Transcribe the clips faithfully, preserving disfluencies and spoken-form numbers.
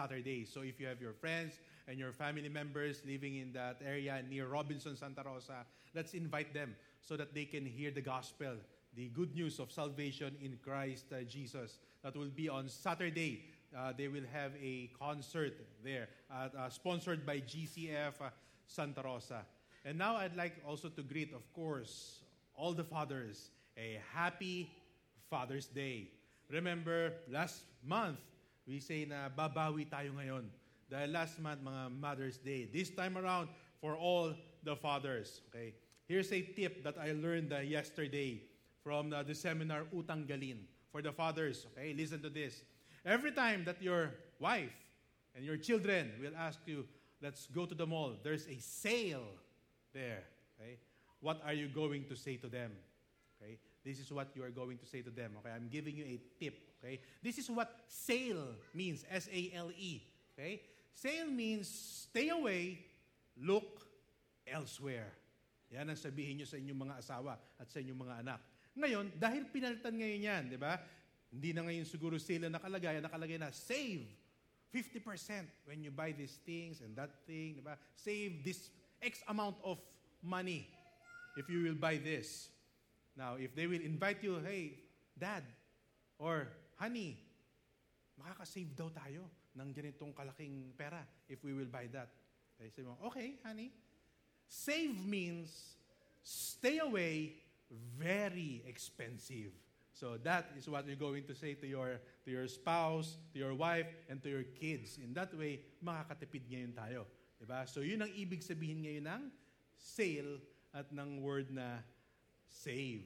Saturday. So if you have your friends and your family members living in that area near Robinson, Santa Rosa, let's invite them so that they can hear the gospel, the good news of salvation in Christ uh, Jesus. That will be on Saturday. Uh, they will have a concert there, uh, uh, sponsored by G C F uh, Santa Rosa. And now I'd like also to greet, of course, all the fathers, a happy Father's Day. Remember, last month, we say na babawi tayo ngayon. Dahil last month, mga Mother's Day. This time around, for all the fathers. Okay. Here's a tip that I learned uh, yesterday from uh, the seminar Utang Galin. For the fathers, okay, listen to this. Every time that your wife and your children will ask you, let's go to the mall, there's a sale there. Okay. What are you going to say to them? Okay. This is what you are going to say to them. Okay, I'm giving you a tip. Okay, this is what sale means. S A L E. Okay, sale means stay away, look elsewhere. Yan ang sabihin nyo sa inyong mga asawa at sa inyong mga anak. Ngayon, dahil pinalitan ngayon yan, di ba? Hindi na ngayon siguro sale na nakalagay, nakalagay na save fifty percent when you buy these things and that thing, di ba? Save this X amount of money if you will buy this. Now, if they will invite you, hey, Dad, or Honey, makaka-save daw tayo ng ganitong kalaking pera if we will buy that. Okay, sabi mo, okay, honey. Save means stay away, very expensive. So that is what you're going to say to your to your spouse, to your wife, and to your kids. In that way, makakatipid ngayon tayo. Diba? So yun ang ibig sabihin ngayon ng sale at ng word na save.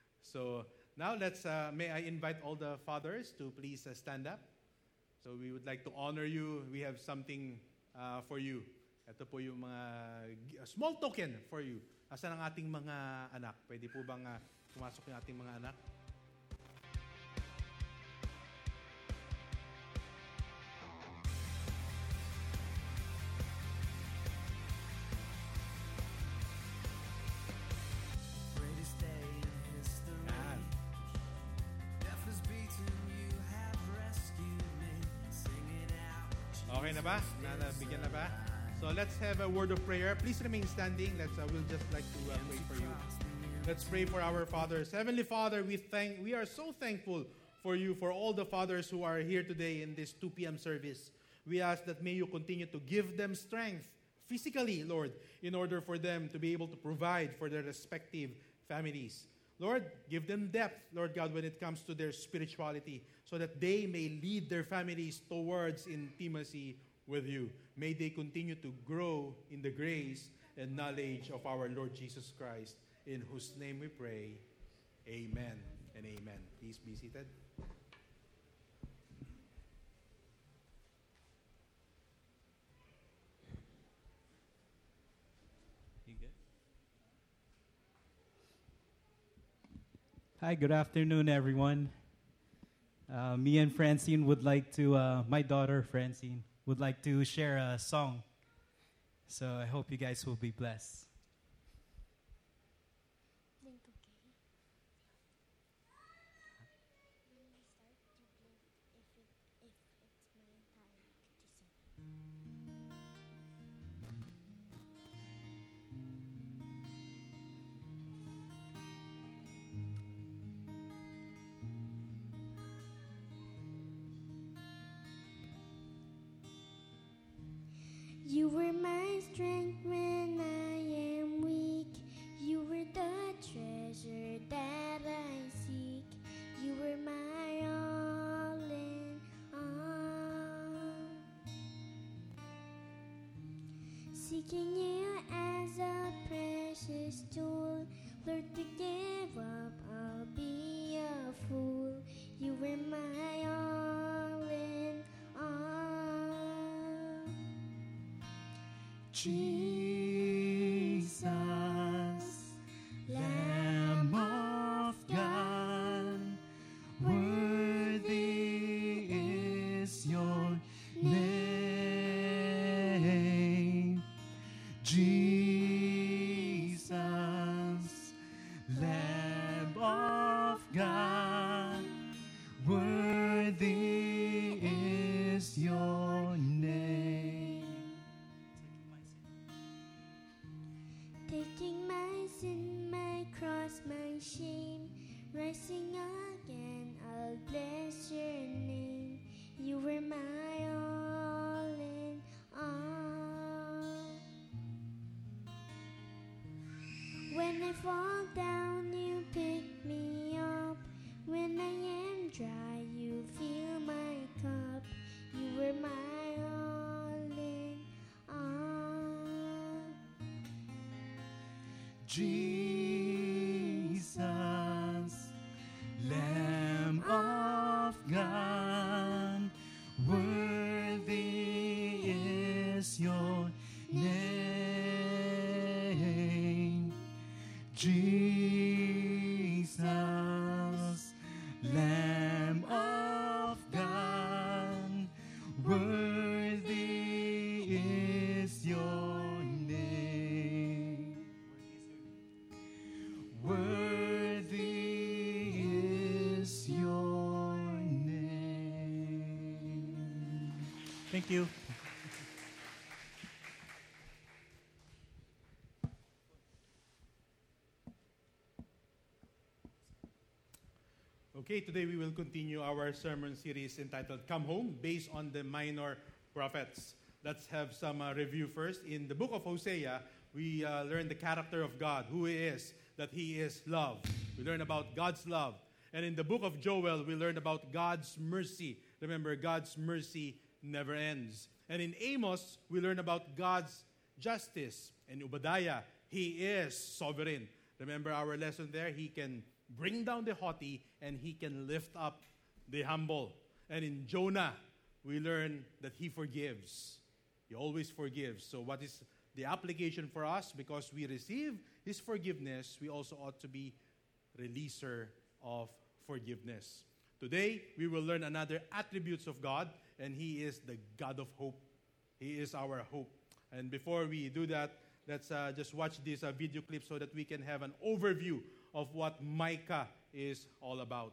So now let's, uh, may I invite all the fathers to please uh, stand up. So we would like to honor you. We have something uh, for you. Ito po yung mga uh, small token for you. Asan ang ating mga anak? Pwede po bang uh, pumasok yung ating mga anak? Okay na ba? Nabigyan na ba? So let's have a word of prayer. Please remain standing. Let's uh, we'll just like to uh, pray for you. Let's pray for our fathers. Heavenly Father, we thank we are so thankful for you, for all the fathers who are here today in this two p.m. service. We ask that may you continue to give them strength physically, Lord, in order for them to be able to provide for their respective families. Lord, give them depth, Lord God, when it comes to their spirituality, so that they may lead their families towards intimacy with you. May they continue to grow in the grace and knowledge of our Lord Jesus Christ, in whose name we pray. Amen and amen. Please be seated. Hi, good afternoon, everyone. Uh, me and Francine would like to, uh, my daughter Francine, would like to share a song. So I hope you guys will be blessed. You were my strength when I am weak. You were the treasure that I seek. You were my all in all. Seeking you as a precious tool. Lord, to give up, I'll be a fool. You were my all in all. Jesus, Lamb of God, worthy is your name. Jesus, Lamb of God, worthy is your name. I fall down, you pick me up. When I am dry, you fill my cup. You were my all in all. Jesus, Lamb of God, worthy is your name. Jesus, Lamb of God, worthy is your name. Worthy is your name. Thank you. Okay, today we will continue our sermon series entitled Come Home, based on the minor prophets. Let's have some uh, review first. In the book of Hosea, we uh, learn the character of God, who He is, that He is love. We learn about God's love. And in the book of Joel, we learn about God's mercy. Remember, God's mercy never ends. And in Amos, we learn about God's justice. And Obadiah, He is sovereign. Remember our lesson there? He can bring down the haughty and He can lift up the humble. And in Jonah, we learn that He forgives. He always forgives. So what is the application for us? Because we receive His forgiveness, we also ought to be releaser of forgiveness. Today, we will learn another attributes of God, and He is the God of hope. He is our hope. And before we do that, let's uh, just watch this uh, video clip so that we can have an overview of what Micah is all about.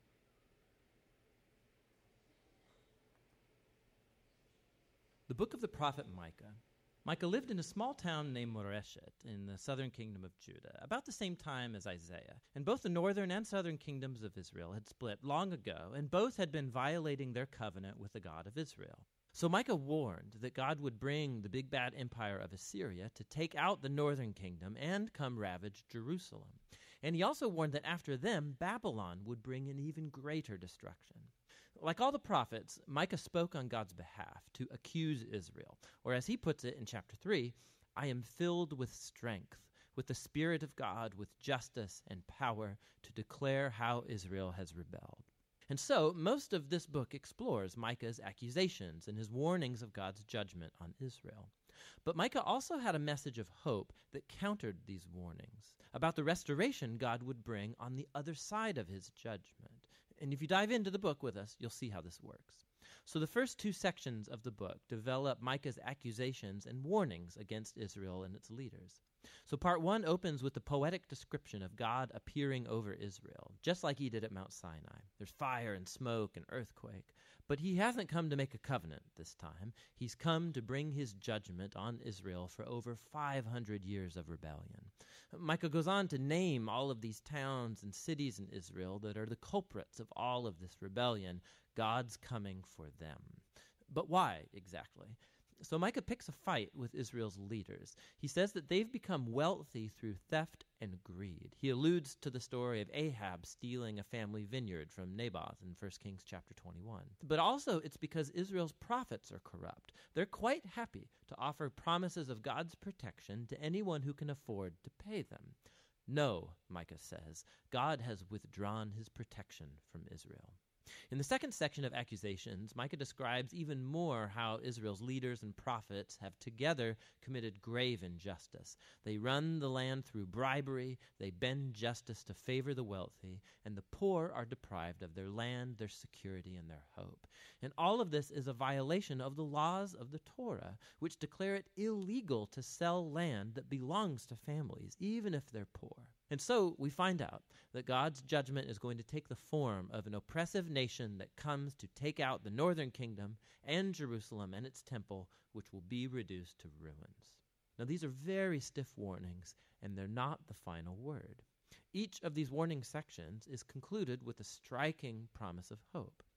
The book of the prophet Micah. Micah lived in a small town named Moreshet in the southern kingdom of Judah, about the same time as Isaiah. And both the northern and southern kingdoms of Israel had split long ago, and both had been violating their covenant with the God of Israel. So Micah warned that God would bring the big bad empire of Assyria to take out the northern kingdom and come ravage Jerusalem. And he also warned that after them, Babylon would bring an even greater destruction. Like all the prophets, Micah spoke on God's behalf to accuse Israel. Or as he puts it in chapter three, I am filled with strength, with the Spirit of God, with justice and power, to declare how Israel has rebelled. And so, most of this book explores Micah's accusations and his warnings of God's judgment on Israel. But Micah also had a message of hope that countered these warnings about the restoration God would bring on the other side of his judgment. And if you dive into the book with us, you'll see how this works. So the first two sections of the book develop Micah's accusations and warnings against Israel and its leaders. So part one opens with the poetic description of God appearing over Israel, just like he did at Mount Sinai. There's fire and smoke and earthquake. But he hasn't come to make a covenant this time. He's come to bring his judgment on Israel for over five hundred years of rebellion. Micah goes on to name all of these towns and cities in Israel that are the culprits of all of this rebellion. God's coming for them. But why exactly? So Micah picks a fight with Israel's leaders. He says that they've become wealthy through theft and greed. He alludes to the story of Ahab stealing a family vineyard from Naboth in First Kings chapter twenty-one. But also it's because Israel's prophets are corrupt. They're quite happy to offer promises of God's protection to anyone who can afford to pay them. No, Micah says, God has withdrawn his protection from Israel. In the second section of accusations, Micah describes even more how Israel's leaders and prophets have together committed grave injustice. They run the land through bribery, they bend justice to favor the wealthy, and the poor are deprived of their land, their security, and their hope. And all of this is a violation of the laws of the Torah, which declare it illegal to sell land that belongs to families, even if they're poor. And so we find out that God's judgment is going to take the form of an oppressive nation that comes to take out the northern kingdom and Jerusalem and its temple, which will be reduced to ruins. Now, these are very stiff warnings, and they're not the final word. Each of these warning sections is concluded with a striking promise of hope.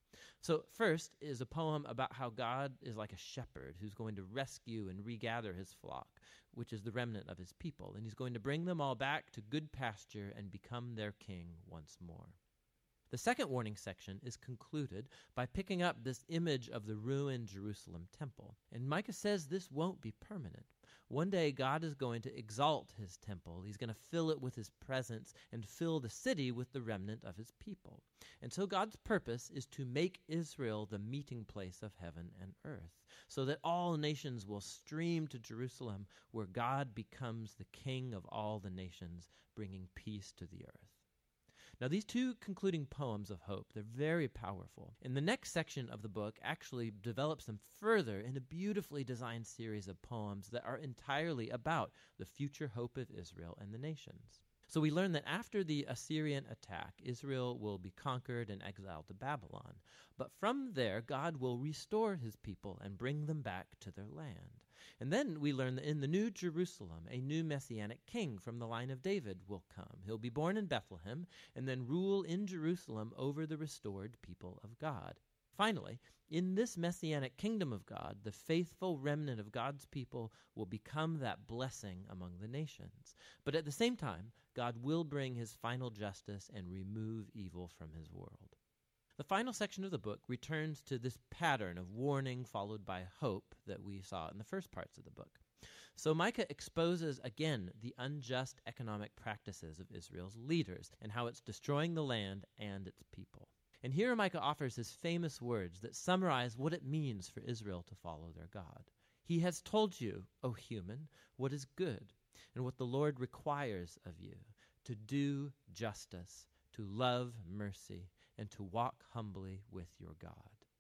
So first is a poem about how God is like a shepherd who's going to rescue and regather his flock, which is the remnant of his people, and he's going to bring them all back to good pasture and become their king once more. The second warning section is concluded by picking up this image of the ruined Jerusalem temple. And Micah says this won't be permanent. One day God is going to exalt his temple. He's going to fill it with his presence and fill the city with the remnant of his people. And so God's purpose is to make Israel the meeting place of heaven and earth, so that all nations will stream to Jerusalem, where God becomes the king of all the nations, bringing peace to the earth. Now, these two concluding poems of hope, they're very powerful. And the next section of the book actually develops them further in a beautifully designed series of poems that are entirely about the future hope of Israel and the nations. So we learn that after the Assyrian attack, Israel will be conquered and exiled to Babylon. But from there, God will restore his people and bring them back to their land. And then we learn that in the New Jerusalem, a new messianic king from the line of David will come. He'll be born in Bethlehem and then rule in Jerusalem over the restored people of God. Finally, in this messianic kingdom of God, the faithful remnant of God's people will become that blessing among the nations. But at the same time, God will bring his final justice and remove evil from his world. The final section of the book returns to this pattern of warning followed by hope that we saw in the first parts of the book. So Micah exposes again the unjust economic practices of Israel's leaders and how it's destroying the land and its people. And here Micah offers his famous words that summarize what it means for Israel to follow their God. He has told you, O human, what is good and what the Lord requires of you, to do justice, to love mercy, and to walk humbly with your God.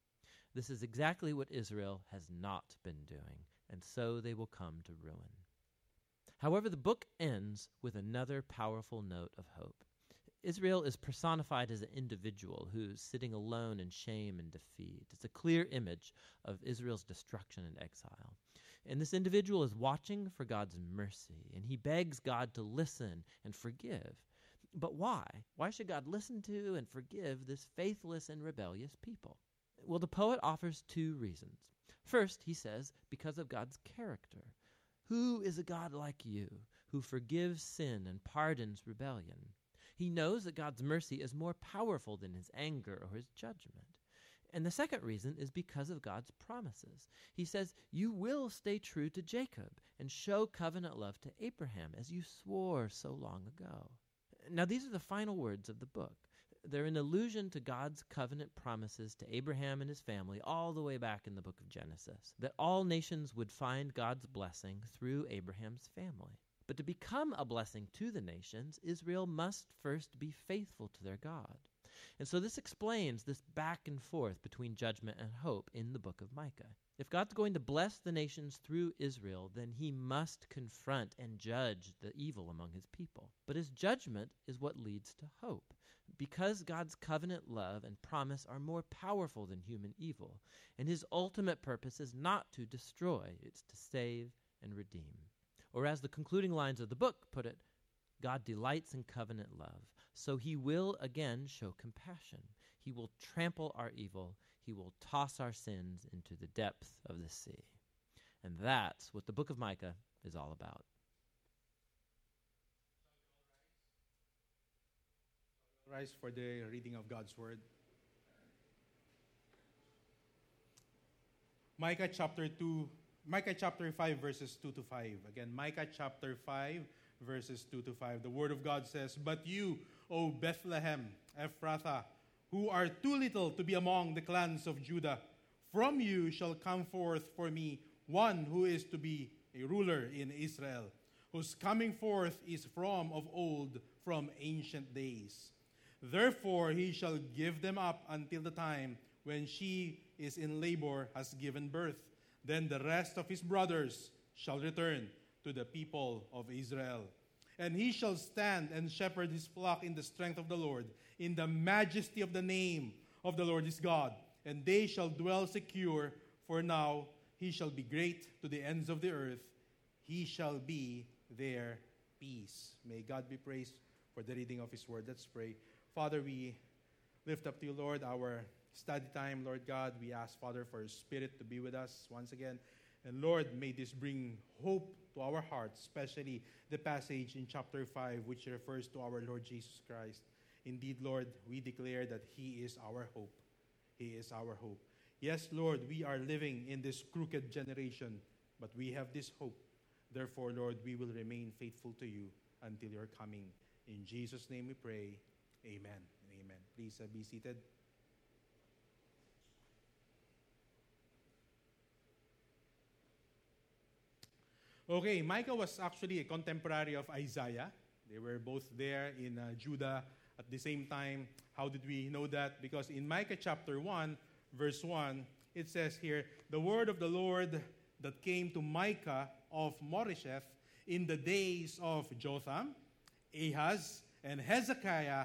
This is exactly what Israel has not been doing, and so they will come to ruin. However, the book ends with another powerful note of hope. Israel is personified as an individual who's sitting alone in shame and defeat. It's a clear image of Israel's destruction and exile. And this individual is watching for God's mercy, and he begs God to listen and forgive. But why? Why should God listen to and forgive this faithless and rebellious people? Well, the poet offers two reasons. First, he says, because of God's character. Who is a God like you, who forgives sin and pardons rebellion? He knows that God's mercy is more powerful than his anger or his judgment. And the second reason is because of God's promises. He says, you will stay true to Jacob and show covenant love to Abraham as you swore so long ago. Now, these are the final words of the book. They're an allusion to God's covenant promises to Abraham and his family all the way back in the book of Genesis, that all nations would find God's blessing through Abraham's family. But to become a blessing to the nations, Israel must first be faithful to their God. And so this explains this back and forth between judgment and hope in the book of Micah. If God's going to bless the nations through Israel, then he must confront and judge the evil among his people. But his judgment is what leads to hope, because God's covenant love and promise are more powerful than human evil, and his ultimate purpose is not to destroy, it's to save and redeem. Or as the concluding lines of the book put it, God delights in covenant love, so he will again show compassion. He will trample our evil. He will toss our sins into the depth of the sea. And that's what the book of Micah is all about. Rise for the reading of God's word. Micah chapter two, Micah chapter five, verses two to five. Again, Micah chapter five, verses two to five. The word of God says, but you, O Bethlehem, Ephrathah, who are too little to be among the clans of Judah, from you shall come forth for me one who is to be a ruler in Israel, whose coming forth is from of old, from ancient days. Therefore he shall give them up until the time when she is in labor has given birth. Then the rest of his brothers shall return to the people of Israel. And he shall stand and shepherd his flock in the strength of the Lord, in the majesty of the name of the Lord his God. And they shall dwell secure, for now he shall be great to the ends of the earth. He shall be their peace. May God be praised for the reading of his word. Let's pray. Father, we lift up to you, Lord, our study time, Lord God. We ask, Father, for your Spirit to be with us once again. And Lord, may this bring hope to our hearts, especially the passage in chapter five, which refers to our Lord Jesus Christ. Indeed, Lord, we declare that He is our hope. He is our hope. Yes, Lord, we are living in this crooked generation, but we have this hope. Therefore, Lord, we will remain faithful to you until your coming. In Jesus' name we pray. Amen and amen. Please uh, be seated. Okay, Micah was actually a contemporary of Isaiah. They were both there in uh, Judah at the same time. How did we know that? Because in Micah chapter one, verse one, it says here, the word of the Lord that came to Micah of Moresheth in the days of Jotham, Ahaz, and Hezekiah,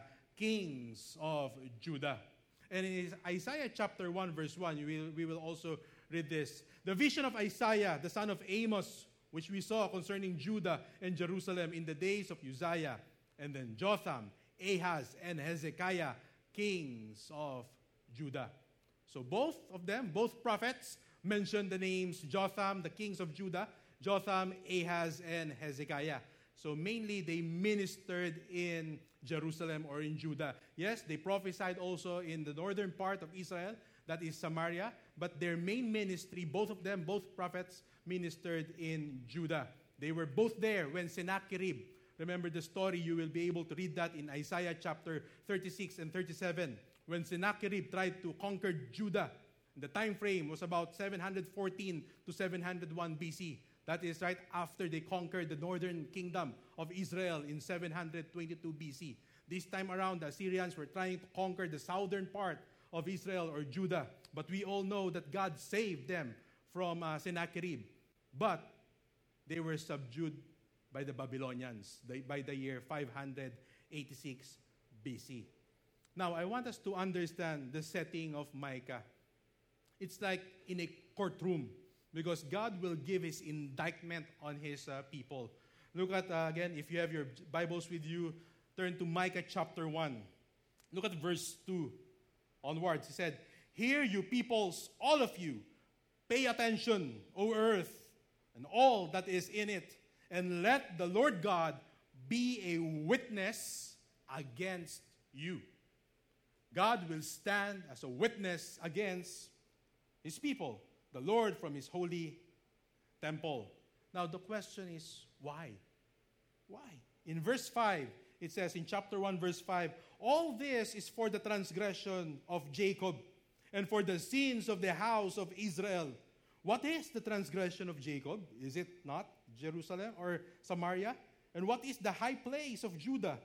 kings of Judah. And in Isaiah chapter one, verse one, we will, we will also read this. The vision of Isaiah, the son of Amos, which we saw concerning Judah and Jerusalem in the days of Uzziah, and then Jotham, Ahaz, and Hezekiah, kings of Judah. So both of them, both prophets, mentioned the names Jotham, the kings of Judah, Jotham, Ahaz, and Hezekiah. So mainly they ministered in Jerusalem or in Judah. Yes, they prophesied also in the northern part of Israel, that is Samaria, but their main ministry, both of them, both prophets, ministered in Judah. They were both there when Sennacherib, remember the story, you will be able to read that in Isaiah chapter thirty-six and thirty-seven. When Sennacherib tried to conquer Judah, the time frame was about seven fourteen to seven oh one B C. That is right after they conquered the northern kingdom of Israel in seven twenty-two B C. This time around, the Assyrians were trying to conquer the southern part of Israel or Judah. But we all know that God saved them from uh, Sennacherib. But they were subdued by the Babylonians by the year five eighty-six B C. Now, I want us to understand the setting of Micah. It's like in a courtroom because God will give his indictment on his uh, people. Look at, uh, again, if you have your Bibles with you, turn to Micah chapter one. Look at verse two onwards. He said, "Hear you peoples, all of you, pay attention, O earth, and all that is in it, and let the Lord God be a witness against you." God will stand as a witness against his people, the Lord from his holy temple. Now the question is, why? Why? In verse five, it says in chapter one, verse five, "All this is for the transgression of Jacob and for the sins of the house of Israel." What is the transgression of Jacob? Is it not Jerusalem or Samaria? And what is the high place of Judah?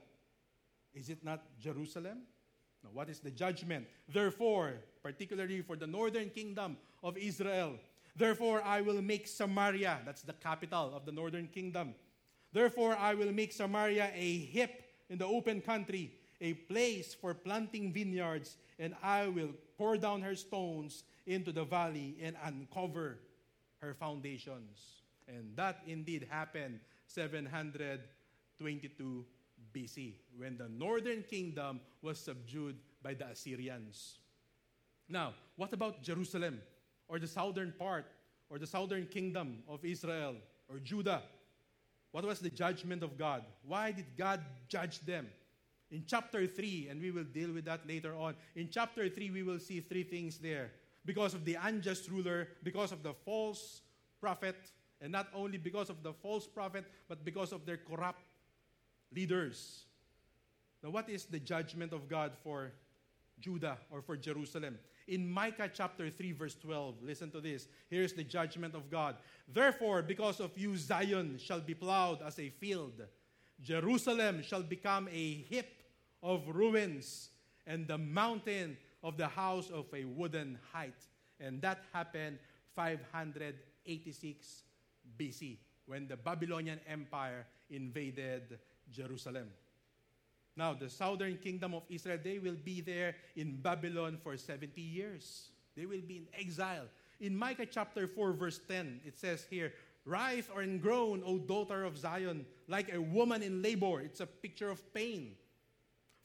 Is it not Jerusalem? Now, what is the judgment? Therefore, particularly for the northern kingdom of Israel, therefore I will make Samaria, that's the capital of the northern kingdom, therefore I will make Samaria a heap in the open country, a place for planting vineyards, and I will pour down her stones into the valley and uncover her foundations. And that indeed happened seven twenty-two B C, when the northern kingdom was subdued by the Assyrians. Now, what about Jerusalem, or the southern part, or the southern kingdom of Israel, or Judah? What was the judgment of God? Why did God judge them? In chapter three, and we will deal with that later on, in chapter three, we will see three things there. Because of the unjust ruler, because of the false prophet, and not only because of the false prophet, but because of their corrupt leaders. Now, what is the judgment of God for Judah or for Jerusalem? In Micah chapter three, verse twelve, listen to this. Here's the judgment of God. "Therefore, because of you, Zion shall be plowed as a field. Jerusalem shall become a heap of ruins, and the mountain of the house of a wooden height." And that happened five eighty-six B C, when the Babylonian Empire invaded Jerusalem. Now, the southern kingdom of Israel, they will be there in Babylon for seventy years. They will be in exile. In Micah chapter four, verse ten, it says here, "Writhe or groan, O daughter of Zion, like a woman in labor." It's a picture of pain.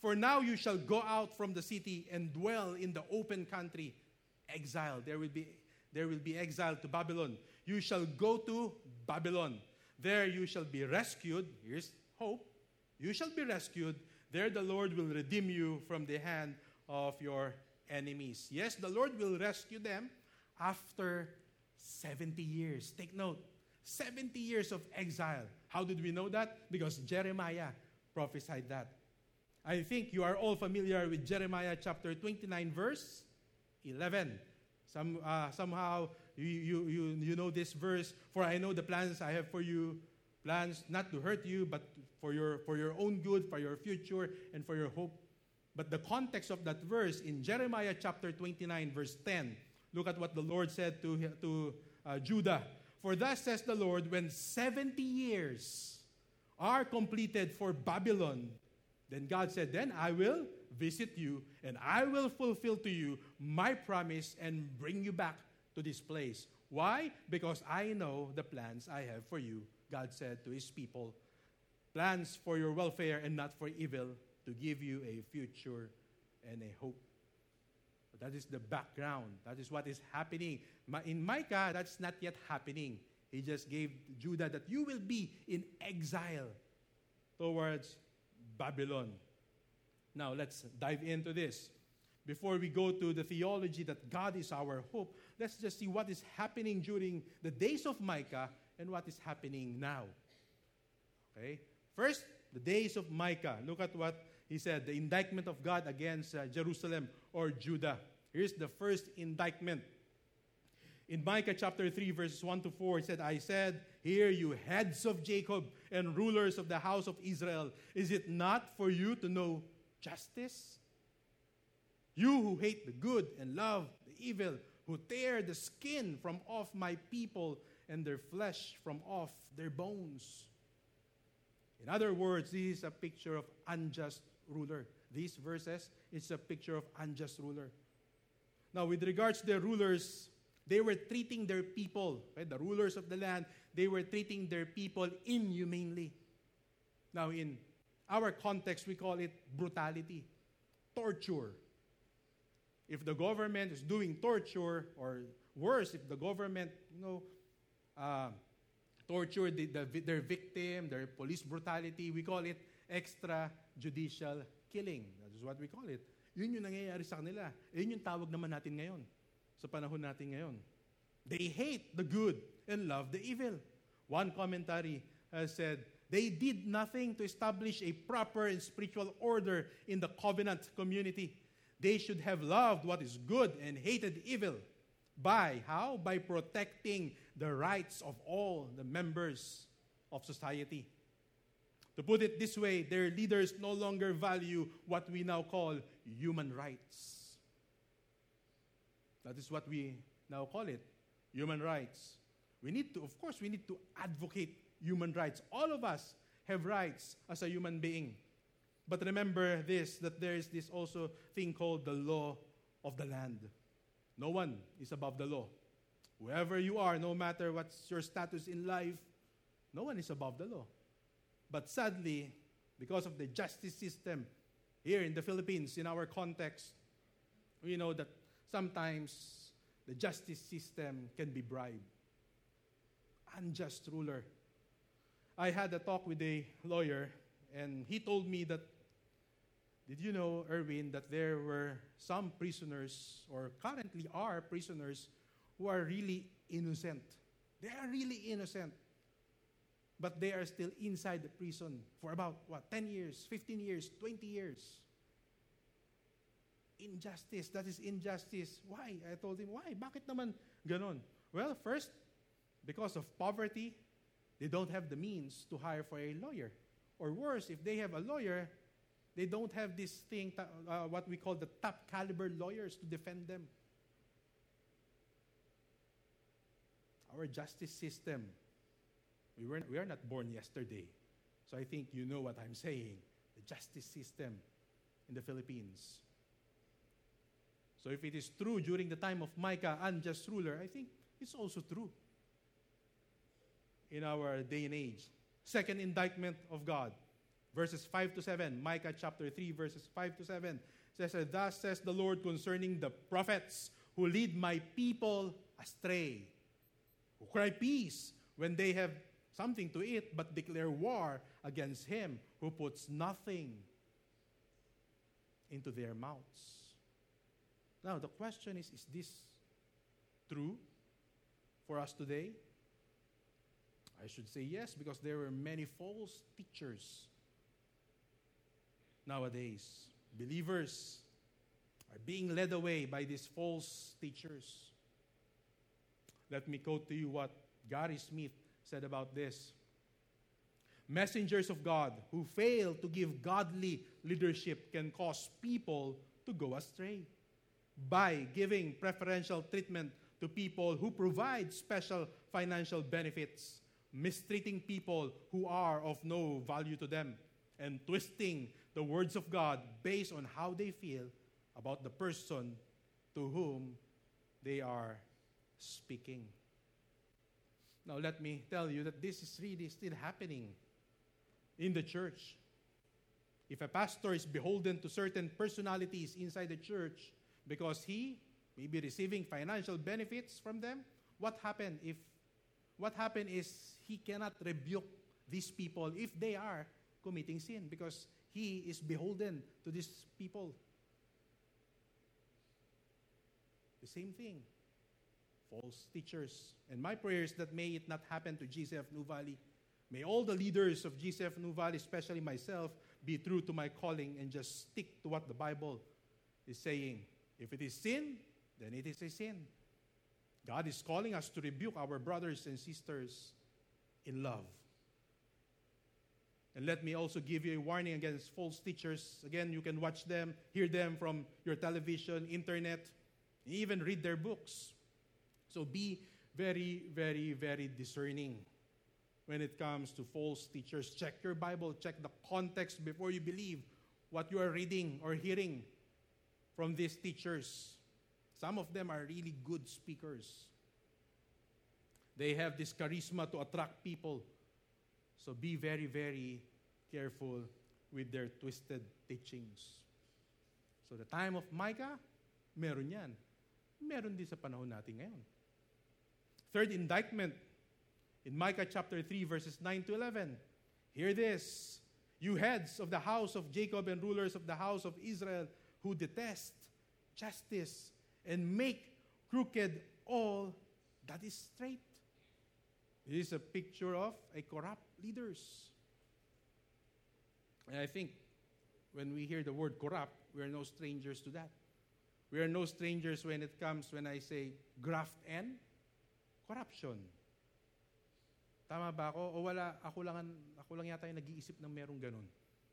For now you shall go out from the city and dwell in the open country. Exile. There will be, there will be exile to Babylon. You shall go to Babylon. There you shall be rescued. Here's hope. You shall be rescued. There the Lord will redeem you from the hand of your enemies. Yes, the Lord will rescue them after seventy years. Take note. seventy years of exile. How did we know that? Because Jeremiah prophesied that. I think you are all familiar with Jeremiah chapter twenty-nine, verse eleven. Some, uh, somehow you, you, you, you know this verse. For I know the plans I have for you, plans not to hurt you, but for your, for your own good, for your future, and for your hope. But the context of that verse in Jeremiah chapter twenty-nine, verse ten, look at what the Lord said to, to uh, Judah. For thus says the Lord, when seventy years are completed for Babylon, then God said, then I will visit you, and I will fulfill to you my promise and bring you back to this place. Why? Because I know the plans I have for you, God said to his people. Plans for your welfare and not for evil, to give you a future and a hope. But that is the background. That is what is happening. In Micah, that's not yet happening. He just gave Judah that you will be in exile towards Babylon. Now, let's dive into this. Before we go to the theology that God is our hope, let's just see what is happening during the days of Micah and what is happening now. Okay? First, the days of Micah. Look at what he said, the indictment of God against uh, Jerusalem or Judah. Here's the first indictment. In Micah chapter three, verses one to four, it said, I said, hear you heads of Jacob and rulers of the house of Israel. Is it not for you to know justice? You who hate the good and love the evil, who tear the skin from off my people and their flesh from off their bones. In other words, this is a picture of unjust ruler. These verses, it's a picture of unjust ruler. Now, with regards to the rulers, they were treating their people, right, the rulers of the land, they were treating their people inhumanely. Now, in our context, we call it brutality, torture. If the government is doing torture, or worse, if the government, you know, uh, torture the, the, their victim, their police brutality, we call it extrajudicial killing. That is what we call it. Yun yung nangyayari sa kanila. Yun yung tawag naman natin ngayon. Sa panahon natin ngayon. They hate the good and love the evil. One commentary has said, they did nothing to establish a proper and spiritual order in the covenant community. They should have loved what is good and hated evil. By how? By protecting the rights of all the members of society. To put it this way, their leaders no longer value what we now call human rights. That is what we now call it, human rights. We need to, of course, we need to advocate human rights. All of us have rights as a human being. But remember this, that there is this also thing called the law of the land. No one is above the law. Whoever you are, no matter what's your status in life, no one is above the law. But sadly, because of the justice system here in the Philippines, in our context, we know that sometimes the justice system can be bribed. Unjust ruler. I had a talk with a lawyer, and he told me that, did you know, Erwin, that there were some prisoners, or currently are prisoners, who are really innocent. They are really innocent. But they are still inside the prison for about, what, ten years, fifteen years, twenty years. Injustice, that is injustice. Why? I told him, why? Bakit naman ganon? Well, first, because of poverty, they don't have the means to hire for a lawyer. Or worse, if they have a lawyer, they don't have this thing, uh, what we call the top caliber lawyers to defend them. Our justice system, we, were, we are not born yesterday. So I think you know what I'm saying. The justice system in the Philippines. So if it is true during the time of Micah, unjust ruler, I think it's also true in our day and age. Second indictment of God. verses five to seven. Micah chapter three, verses five to seven says, "Thus says the Lord concerning the prophets who lead my people astray, who cry peace when they have something to eat, but declare war against him who puts nothing into their mouths." Now, the question is, is this true for us today? I should say yes, because there are many false teachers nowadays. Believers are being led away by these false teachers. Let me quote to you what Gary Smith said about this. "Messengers of God who fail to give godly leadership can cause people to go astray by giving preferential treatment to people who provide special financial benefits, mistreating people who are of no value to them, and twisting the words of God based on how they feel about the person to whom they are speaking." Now, let me tell you that this is really still happening in the church. If a pastor is beholden to certain personalities inside the church because he may be receiving financial benefits from them, what happened if what happened is he cannot rebuke these people if they are committing sin, because he is beholden to these people. The same thing. False teachers. And my prayer is that may it not happen to G C F New Valley. May all the leaders of G C F New Valley, especially myself, be true to my calling and just stick to what the Bible is saying. If it is sin, then it is a sin. God is calling us to rebuke our brothers and sisters in love. And let me also give you a warning against false teachers. Again, you can watch them, hear them from your television, internet, even read their books. So be very, very, very discerning when it comes to false teachers. Check your Bible, check the context before you believe what you are reading or hearing from these teachers. Some of them are really good speakers. They have this charisma to attract people. So be very, very careful with their twisted teachings. So the time of Micah, meron yan. Meron din sa panahon natin ngayon. Third indictment, in Micah chapter three, verses nine to eleven. Hear this, "You heads of the house of Jacob and rulers of the house of Israel who detest justice and make crooked all that is straight." This is a picture of a corrupt leaders. And I think when we hear the word corrupt, we are no strangers to that. We are no strangers when it comes, when I say graft and corruption. Tama ba ako? O wala, ako lang, ako lang yata yung nag-iisip ng merong ganun.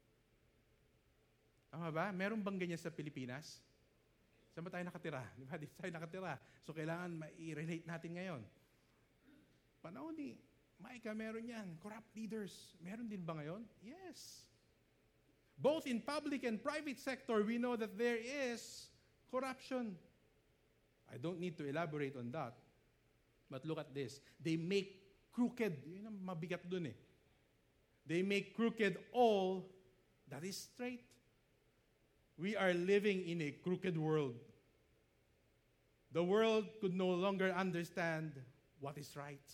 Tama ba? Meron bang ganyan sa Pilipinas? Saan ba tayo nakatira? Di ba? Di tayo nakatira. So kailangan ma-relate natin ngayon. Panahon ni Micah, meron yan. Corrupt leaders. Meron din ba ngayon? Yes. Both in public and private sector, we know that there is corruption. I don't need to elaborate on that. But look at this. They make crooked, yun ang mabigat dun eh. They make crooked all that is straight. We are living in a crooked world. The world could no longer understand what is right.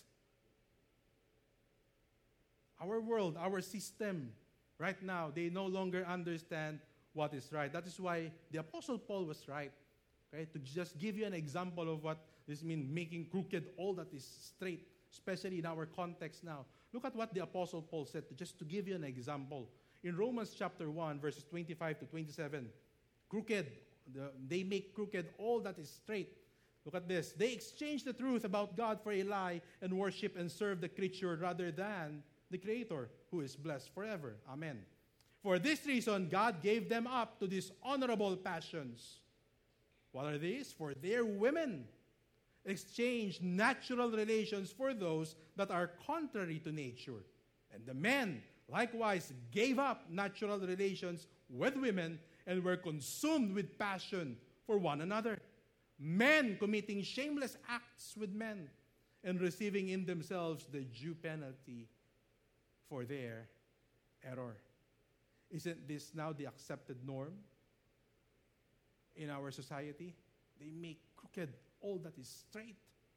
Our world, our system, right now, they no longer understand what is right. That is why the Apostle Paul was right. Okay? To just give you an example of what this means, making crooked all that is straight, especially in our context now. Look at what the Apostle Paul said, just to give you an example. In Romans chapter one, verses twenty-five to twenty-seven, crooked, the, they make crooked all that is straight. Look at this. They exchange the truth about God for a lie and worship and serve the creature rather than the Creator, who is blessed forever. Amen. For this reason, God gave them up to dishonorable passions. What are these? For their women exchange natural relations for those that are contrary to nature. And the men likewise gave up natural relations with women and were consumed with passion for one another. Men committing shameless acts with men and receiving in themselves the due penalty for their error. Isn't this now the accepted norm in our society? They make crooked all that is straight.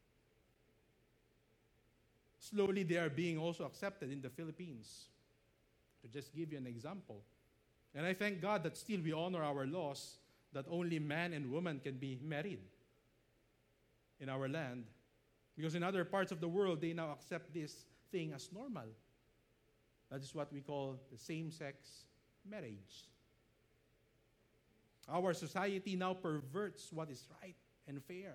Slowly, they are being also accepted in the Philippines. To just give you an example. And I thank God that still we honor our laws that only man and woman can be married in our land. Because in other parts of the world, they now accept this thing as normal. That is what we call the same-sex marriage. Our society now perverts what is right and fair.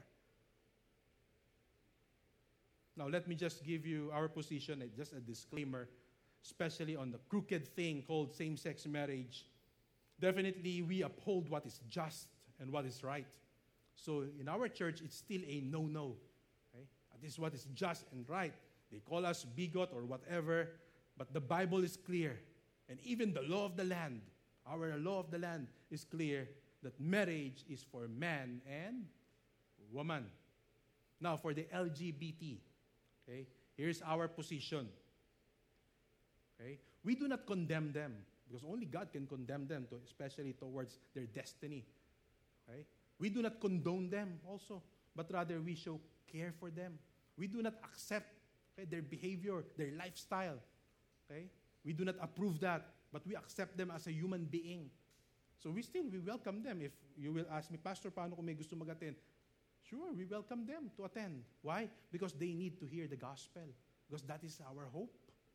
Now, let me just give you our position, just a disclaimer, especially on the crooked thing called same-sex marriage. Definitely, we uphold what is just and what is right. So, in our church, it's still a no-no. Okay? This is what is just and right. They call us bigot or whatever, but the Bible is clear. And even the law of the land, our law of the land is clear that marriage is for man and woman. Now, for the L G B T, okay, here's our position. Okay? We do not condemn them because only God can condemn them, to, especially towards their destiny. Okay? We do not condone them also, but rather we show care for them. We do not accept okay, their behavior, their lifestyle. Okay? We do not approve that, but we accept them as a human being. So we still, we welcome them. If you will ask me, Pastor, paano kung may gusto mag-attend? Sure, we welcome them to attend. Why? Because they need to hear the gospel. Because that is our hope.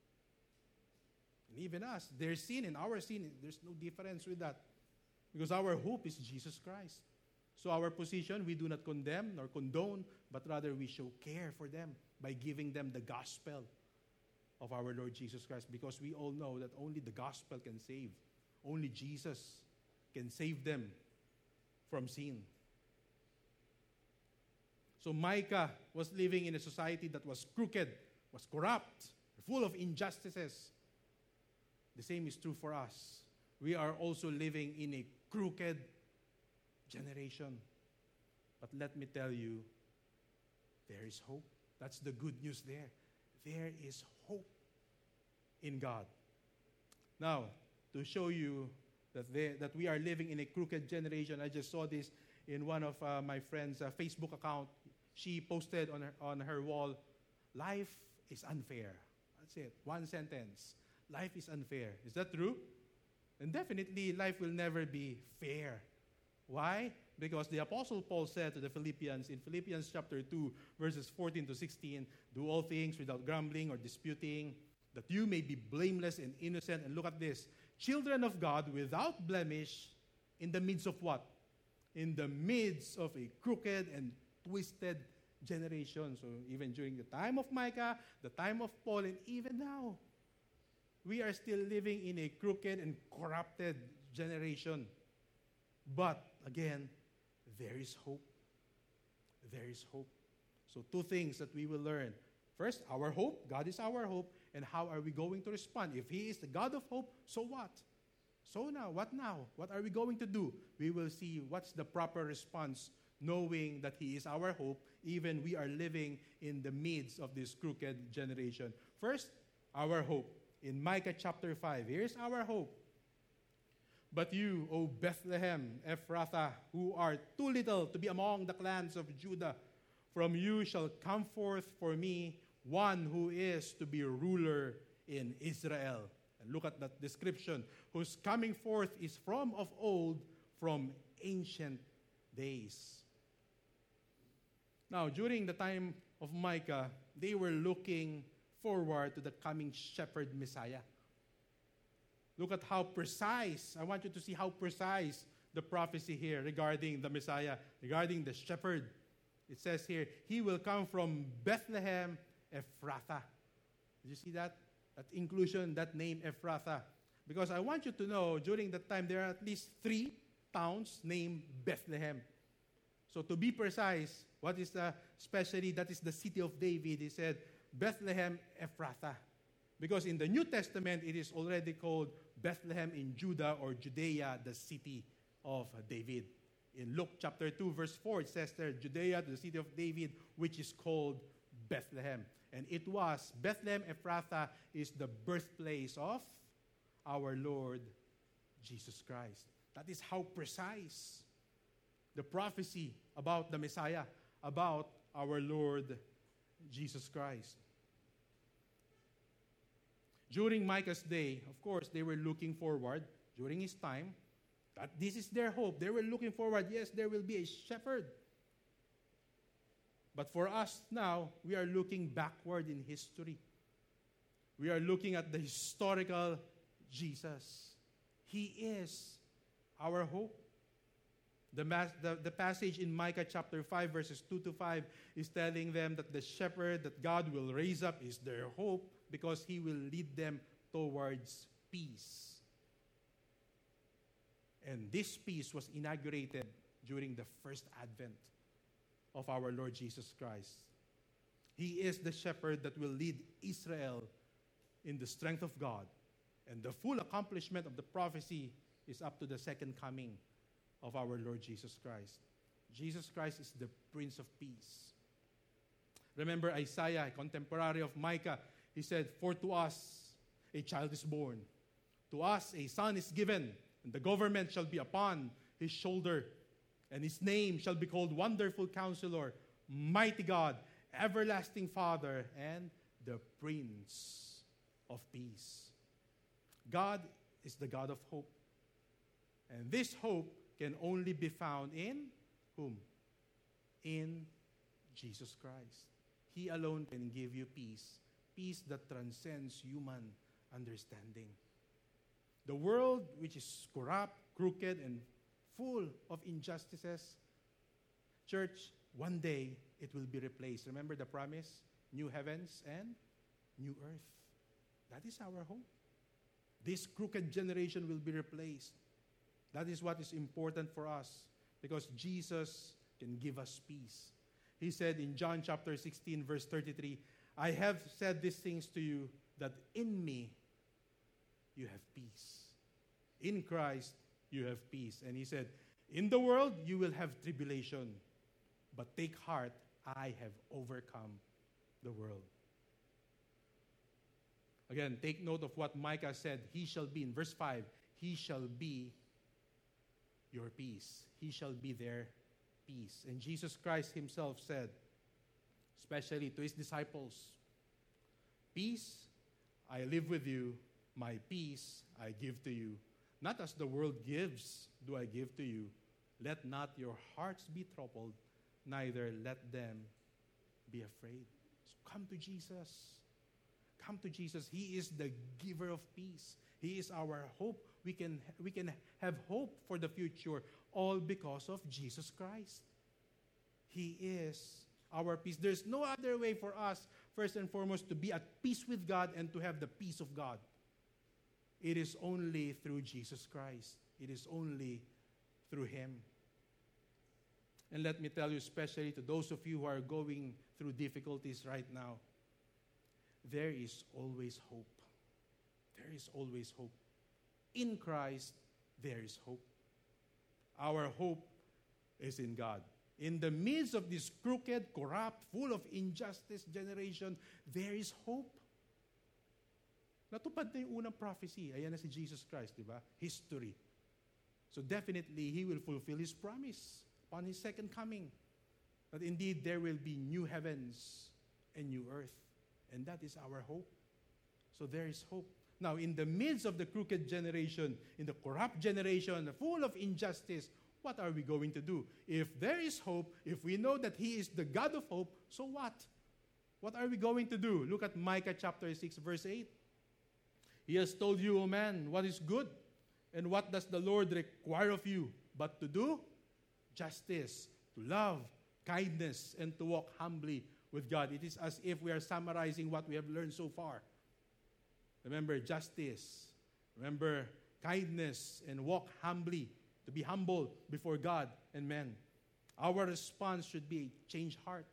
And even us, their sin and our sin, there's no difference with that. Because our hope is Jesus Christ. So our position, we do not condemn nor condone, but rather we show care for them by giving them the gospel of our Lord Jesus Christ. Because we all know that only the gospel can save. Only Jesus can save them from sin. So Micah was living in a society that was crooked, was corrupt, full of injustices. The same is true for us. We are also living in a crooked generation. But let me tell you, there is hope. That's the good news there. There is hope in God. Now, to show you that, they, that we are living in a crooked generation, I just saw this in one of uh, my friend's uh, Facebook account. She posted on her, on her wall, life is unfair. That's it. One sentence. Life is unfair. Is that true? And definitely, life will never be fair. Why? Because the Apostle Paul said to the Philippians in Philippians chapter two, verses fourteen to sixteen, do all things without grumbling or disputing, that you may be blameless and innocent. And look at this. Children of God without blemish in the midst of what? In the midst of a crooked and twisted generation. So even during the time of Micah, the time of Paul, and even now, we are still living in a crooked and corrupted generation. But again, there is hope. There is hope. So two things that we will learn. First, our hope. God is our hope. And how are we going to respond? If He is the God of hope, so what? So now, what now? What are we going to do? We will see what's the proper response, knowing that He is our hope, even we are living in the midst of this crooked generation. First, our hope. In Micah chapter five, here's our hope. But you, O Bethlehem, Ephrathah, who are too little to be among the clans of Judah, from you shall come forth for me one who is to be ruler in Israel. And look at that description. Whose coming forth is from of old, from ancient days. Now, during the time of Micah, they were looking forward to the coming shepherd Messiah. Look at how precise, I want you to see how precise the prophecy here regarding the Messiah, regarding the shepherd. It says here, He will come from Bethlehem, Ephrathah. Did you see that? That inclusion, that name Ephrathah. Because I want you to know, during that time, there are at least three towns named Bethlehem. So to be precise, what is the, especially that is the city of David, he said, Bethlehem Ephrathah. Because in the New Testament, it is already called Bethlehem in Judah or Judea, the city of David. In Luke chapter two, verse four, it says there, Judea, the city of David, which is called Bethlehem. And it was, Bethlehem Ephrathah is the birthplace of our Lord Jesus Christ. That is how precise the prophecy about the Messiah, about our Lord Jesus Christ. During Micah's day, of course, they were looking forward, during his time, that this is their hope. They were looking forward, yes, there will be a shepherd. But for us now, we are looking backward in history. We are looking at the historical Jesus. He is our hope. The, mas- the, the passage in Micah chapter five, verses two to five, is telling them that the shepherd that God will raise up is their hope because he will lead them towards peace. And this peace was inaugurated during the first advent of our Lord Jesus Christ. He is the shepherd that will lead Israel in the strength of God. And the full accomplishment of the prophecy is up to the second coming of our Lord Jesus Christ. Jesus Christ is the Prince of Peace. Remember Isaiah, a contemporary of Micah, he said, "For to us a child is born, to us a son is given, and the government shall be upon his shoulder, and his name shall be called Wonderful Counselor, Mighty God, Everlasting Father, and the Prince of Peace." God is the God of hope. And this hope can only be found in whom? In Jesus Christ. He alone can give you peace, peace that transcends human understanding. The world, which is corrupt, crooked, and full of injustices, church, one day it will be replaced. Remember the promise? New heavens and new earth. That is our hope. This crooked generation will be replaced. That is what is important for us because Jesus can give us peace. He said in John chapter sixteen, verse thirty-three, "I have said these things to you that in me you have peace. In Christ you have peace." And he said, "In the world you will have tribulation, but take heart, I have overcome the world." Again, take note of what Micah said. He shall be, in verse five, he shall be your peace. He shall be their peace. And Jesus Christ himself said, especially to his disciples, "Peace I live with you, my peace I give to you. Not as the world gives do I give to you. Let not your hearts be troubled, neither let them be afraid." So come to Jesus. Come to Jesus. He is the giver of peace. He is our hope. We can, we can have hope for the future, all because of Jesus Christ. He is our peace. There's no other way for us, first and foremost, to be at peace with God and to have the peace of God. It is only through Jesus Christ. It is only through Him. And let me tell you, especially to those of you who are going through difficulties right now, there is always hope. There is always hope. In Christ, there is hope. Our hope is in God. In the midst of this crooked, corrupt, full of injustice generation, there is hope. Natupad na yung unang prophecy. Ayan na si Jesus Christ, di ba? History. So definitely, He will fulfill His promise upon His second coming. That indeed, there will be new heavens and new earth. And that is our hope. So there is hope. Now, in the midst of the crooked generation, in the corrupt generation, full of injustice, what are we going to do? If there is hope, if we know that He is the God of hope, so what? What are we going to do? Look at Micah chapter six, verse eight. "He has told you, O man, what is good, and what does the Lord require of you, but to do justice, to love, kindness, and to walk humbly with God." It is as if we are summarizing what we have learned so far. Remember justice, remember kindness, and walk humbly, to be humble before God and men. Our response should be a changed heart,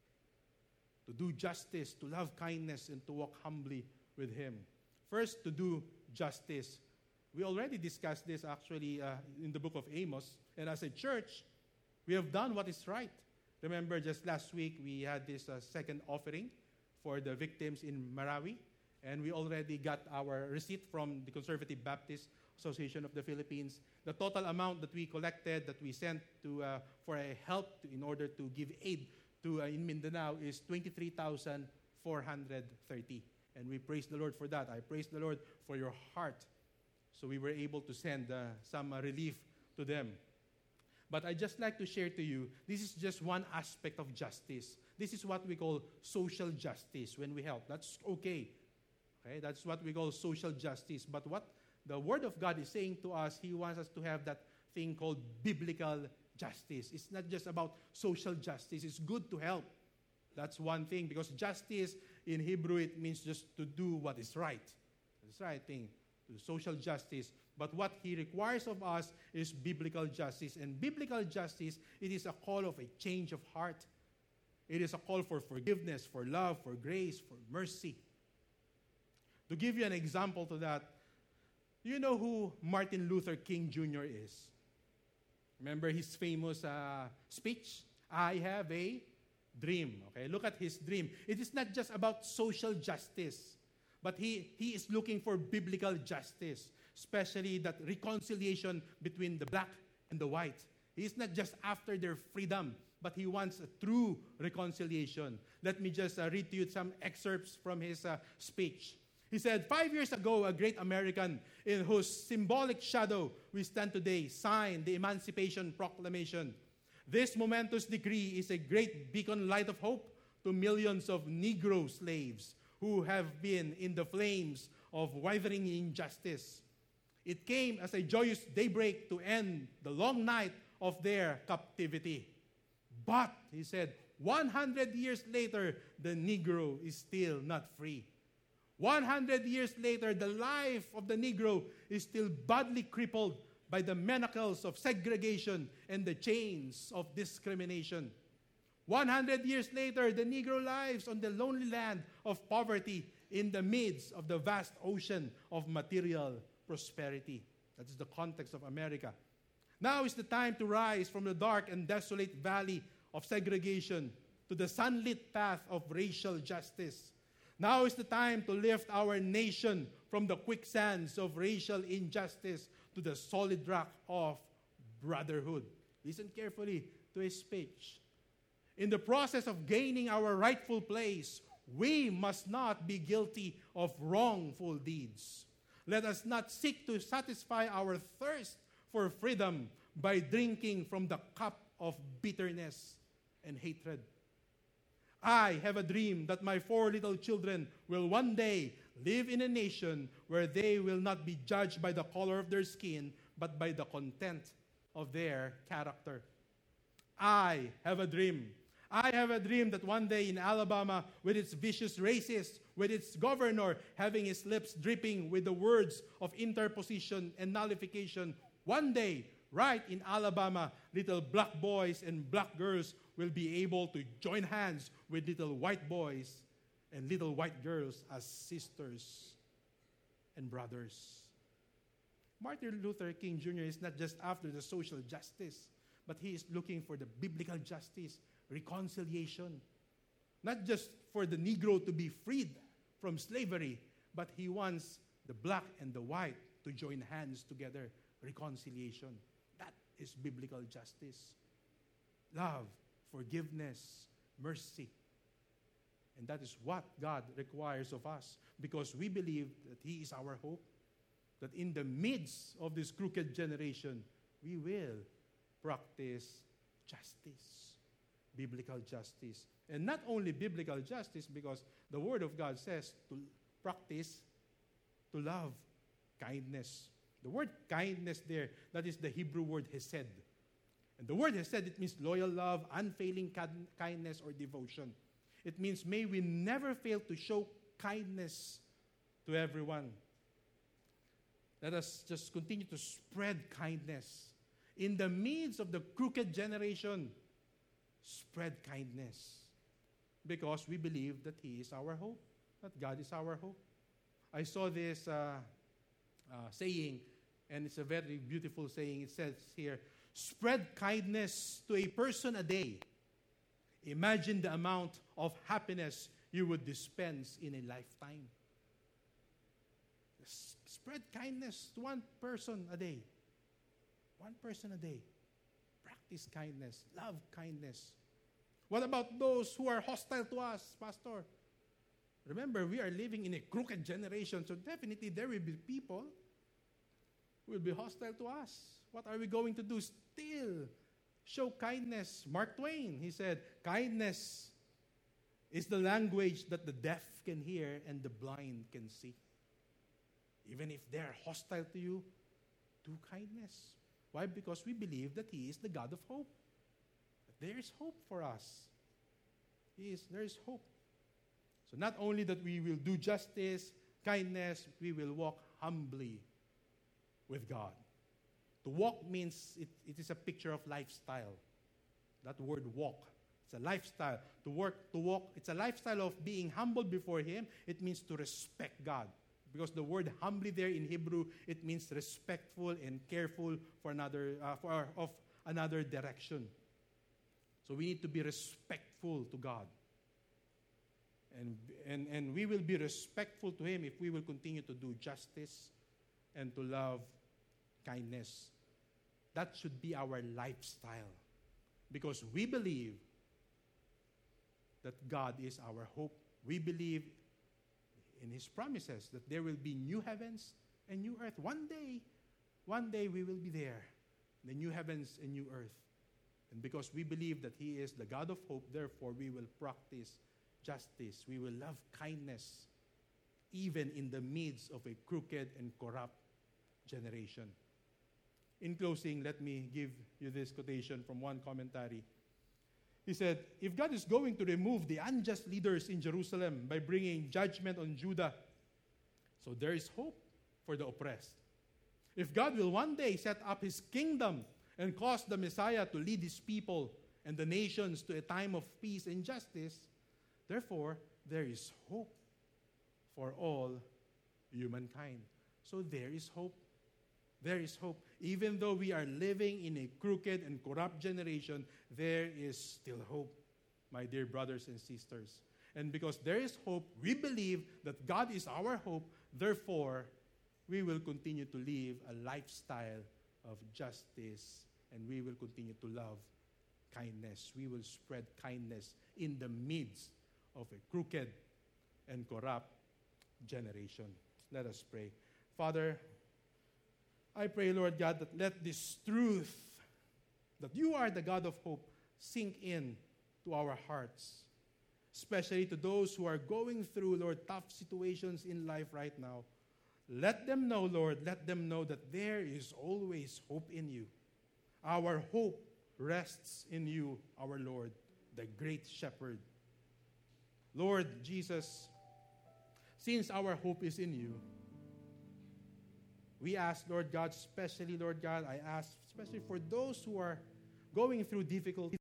to do justice, to love kindness, and to walk humbly with Him. First, to do justice. We already discussed this actually uh, in the book of Amos. And as a church, we have done what is right. Remember, just last week, we had this uh, second offering for the victims in Marawi. And we already got our receipt from the Conservative Baptist Association of the Philippines. The total amount that we collected, that we sent to uh, for a help to, in order to give aid to uh, in Mindanao is twenty-three thousand four hundred thirty. And we praise the Lord for that. I praise the Lord for your heart. So we were able to send uh, some uh, relief to them. But I just like to share to you, this is just one aspect of justice. This is what we call social justice when we help. That's okay. Okay, that's what we call social justice. But what the Word of God is saying to us, He wants us to have that thing called biblical justice. It's not just about social justice. It's good to help. That's one thing, because justice in Hebrew, it means just to do what is right. That's the right thing, to social justice. But what He requires of us is biblical justice. And biblical justice, it is a call of a change of heart. It is a call for forgiveness, for love, for grace, for mercy. To give you an example to that, you know who Martin Luther King Junior is? Remember his famous uh, speech? I have a dream. Okay, look at his dream. It is not just about social justice, but he, he is looking for biblical justice, especially that reconciliation between the black and the white. He is not just after their freedom, but he wants a true reconciliation. Let me just uh, read to you some excerpts from his uh, speech. He said, five years ago, a great American in whose symbolic shadow we stand today signed the Emancipation Proclamation. This momentous decree is a great beacon light of hope to millions of Negro slaves who have been in the flames of withering injustice. It came as a joyous daybreak to end the long night of their captivity. But, he said, one hundred years later, the Negro is still not free. one hundred years later, the life of the Negro is still badly crippled by the manacles of segregation and the chains of discrimination. one hundred years later, the Negro lives on the lonely land of poverty in the midst of the vast ocean of material prosperity. That is the context of America. Now is the time to rise from the dark and desolate valley of segregation to the sunlit path of racial justice. Now is the time to lift our nation from the quicksands of racial injustice to the solid rock of brotherhood. Listen carefully to his speech. In the process of gaining our rightful place, we must not be guilty of wrongful deeds. Let us not seek to satisfy our thirst for freedom by drinking from the cup of bitterness and hatred. I have a dream that my four little children will one day live in a nation where they will not be judged by the color of their skin, but by the content of their character. I have a dream. I have a dream that one day in Alabama, with its vicious racists, with its governor having his lips dripping with the words of interposition and nullification, one day, right in Alabama, little black boys and black girls will be able to join hands with little white boys and little white girls as sisters and brothers. Martin Luther King Junior is not just after the social justice, but he is looking for the biblical justice, reconciliation. Not just for the Negro to be freed from slavery, but he wants the black and the white to join hands together, reconciliation. That is biblical justice. Love, forgiveness, mercy. And that is what God requires of us, because we believe that He is our hope, that in the midst of this crooked generation, we will practice justice, biblical justice. And not only biblical justice, because the Word of God says to practice, to love, kindness. The word kindness there, that is the Hebrew word hesed. And the word hesed, it means loyal love, unfailing kindness, or devotion. It means may we never fail to show kindness to everyone. Let us just continue to spread kindness. In the midst of the crooked generation, spread kindness. Because we believe that He is our hope, that God is our hope. I saw this uh, uh, saying, and it's a very beautiful saying. It says here, spread kindness to a person a day. Imagine the amount of happiness you would dispense in a lifetime. S- spread kindness to one person a day. One person a day. Practice kindness. Love kindness. What about those who are hostile to us, Pastor? Remember, we are living in a crooked generation, so definitely there will be people who will be hostile to us. What are we going to do? Still show kindness. Mark Twain, he said, kindness is the language that the deaf can hear and the blind can see. Even if they are hostile to you, do kindness. Why? Because we believe that He is the God of hope. There is hope for us. He is, there is hope. So not only that we will do justice, kindness, we will walk humbly with God. To walk means it, it is a picture of lifestyle. That word walk, it's a lifestyle. To work, to walk, it's a lifestyle of being humble before Him. It means to respect God. Because the word humbly there in Hebrew, it means respectful and careful for another, uh, for of another direction. So we need to be respectful to God. And, and, and we will be respectful to Him if we will continue to do justice and to love kindness. That should be our lifestyle. Because we believe that God is our hope. We believe in His promises that there will be new heavens and new earth. One day, one day we will be there. The new heavens and new earth. And because we believe that He is the God of hope, therefore we will practice justice. We will love kindness, even in the midst of a crooked and corrupt generation. In closing, let me give you this quotation from one commentary. He said, if God is going to remove the unjust leaders in Jerusalem by bringing judgment on Judah, so there is hope for the oppressed. If God will one day set up His kingdom and cause the Messiah to lead His people and the nations to a time of peace and justice, therefore, there is hope for all humankind. So there is hope. There is hope. Even though we are living in a crooked and corrupt generation, there is still hope, my dear brothers and sisters. And because there is hope, we believe that God is our hope. Therefore, we will continue to live a lifestyle of justice, and we will continue to love kindness. We will spread kindness in the midst of a crooked and corrupt generation. Let us pray. Father, I pray, Lord God, that let this truth, that you are the God of hope, sink in to our hearts, especially to those who are going through, Lord, tough situations in life right now. Let them know, Lord, let them know that there is always hope in you. Our hope rests in you, our Lord, the great shepherd. Lord Jesus, since our hope is in you, we ask, Lord God, especially, Lord God, I ask especially for those who are going through difficult